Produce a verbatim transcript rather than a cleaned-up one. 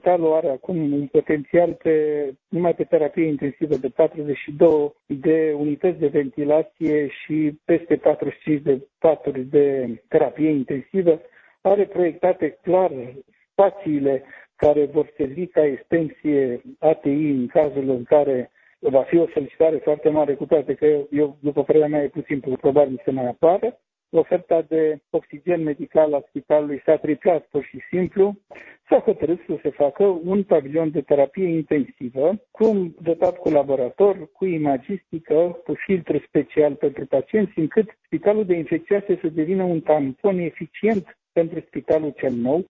spitalul are acum un potențial pe, numai pe terapie intensivă de patruzeci și două de unități de ventilație și peste patruzeci și cinci de paturi de terapie intensivă. Are proiectate clar spațiile care vor servi ca extensie A T I în cazul în care va fi o solicitare foarte mare, cu toate că eu, după părerea mea, e puțin probabil să mai apară. Oferta de oxigen medical a spitalului s-a triplat pur și simplu. S-a hotărât să se facă un pavilion de terapie intensivă, cu dotat cu laborator, cu imagistică, cu filtru special pentru pacienți, încât spitalul de infecțioase să devină un tampon eficient pentru spitalul cel nou.